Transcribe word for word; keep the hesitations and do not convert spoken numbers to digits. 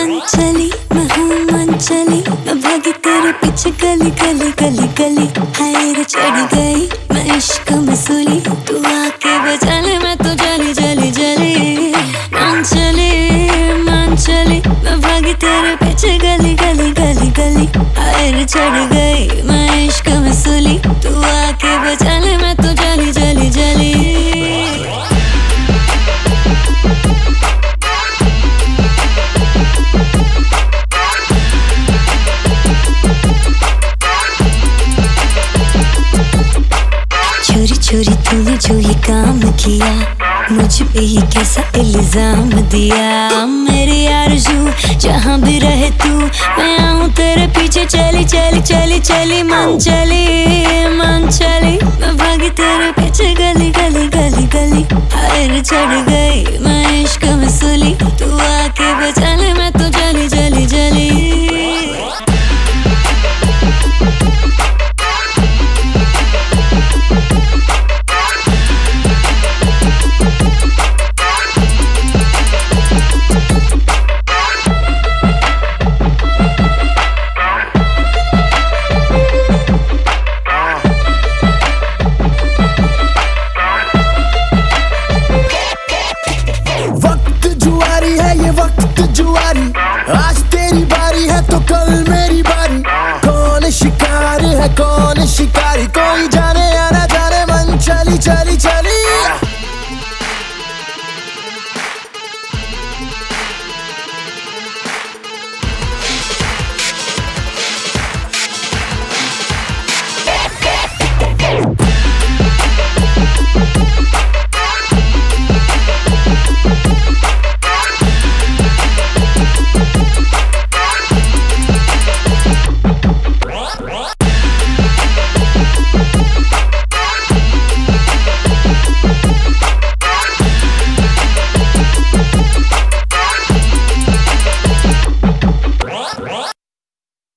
चंचली मैं हूँ मनचली, मैं भागी तेरे पीछे गली गली गली गली। हाय रे चढ़ गई मैं इश्क में सूली, तू आके बचा ले मैं तो जली जली जली। मनचली मनचली मैं भागी तेरे पीछे गली गली गली गली। हाय रे चढ़ गई मैं इश्क में सूली, तू आके बचा ले मैं तो जली जली जली। चोरी चोरी तूने जो ये काम किया, मुझ पे ही कैसा इल्जाम दिया। मेरी आरज़ू जहाँ भी रहे तू, मैं आऊँ तेरे पीछे चली चली चली चली। मन चली मन चली मैं भागी तेरे पीछे गली गली गली गली। हाय रे चढ़ गई मैं इश्क में सूली, तू आके बचा ले मैं तो जली जली जली। जुआरी आज तेरी बारी है तो कल मेरी बारी। कौन शिकार है कौन शिकारी, कौन